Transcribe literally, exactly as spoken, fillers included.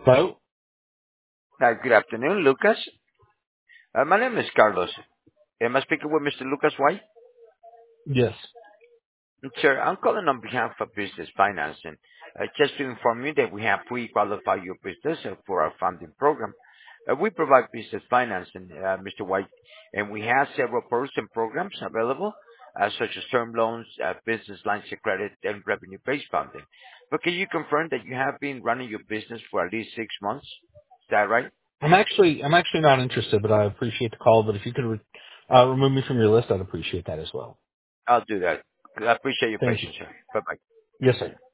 Hello? Hi, good afternoon, Lucas. Uh, my name is Carlos. Am I speaking with Mister Lucas White? Yes. Sir, I'm calling on behalf of Business Financing. Uh, just to inform you that we have pre-qualified your business uh, for our funding program. Uh, we provide business financing, uh, Mister White, and we have several products and programs available, uh, such as term loans, uh, business lines of credit, and revenue-based funding. But can you confirm that you have been running your business for at least six months? Is that right? I'm actually I'm actually not interested, but I appreciate the call. But if you could re- uh, remove me from your list, I'd appreciate that as well. I'll do that. I appreciate your Thank you. patience, sir. Bye-bye. Yes, sir.